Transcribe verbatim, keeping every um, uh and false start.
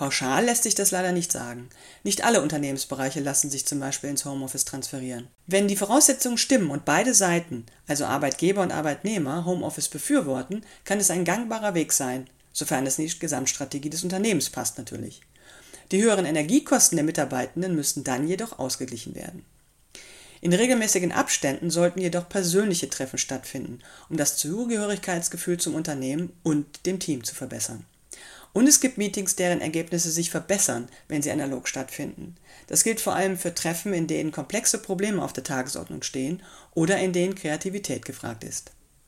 Pauschal lässt sich das leider nicht sagen. Nicht alle Unternehmensbereiche lassen sich zum Beispiel ins Homeoffice transferieren. Wenn die Voraussetzungen stimmen und beide Seiten, also Arbeitgeber und Arbeitnehmer, Homeoffice befürworten, kann es ein gangbarer Weg sein, sofern es in die Gesamtstrategie des Unternehmens passt natürlich. Die höheren Energiekosten der Mitarbeitenden müssten dann jedoch ausgeglichen werden. In regelmäßigen Abständen sollten jedoch persönliche Treffen stattfinden, um das Zugehörigkeitsgefühl zum Unternehmen und dem Team zu verbessern. Und es gibt Meetings, deren Ergebnisse sich verbessern, wenn sie analog stattfinden. Das gilt vor allem für Treffen, in denen komplexe Probleme auf der Tagesordnung stehen oder in denen Kreativität gefragt ist.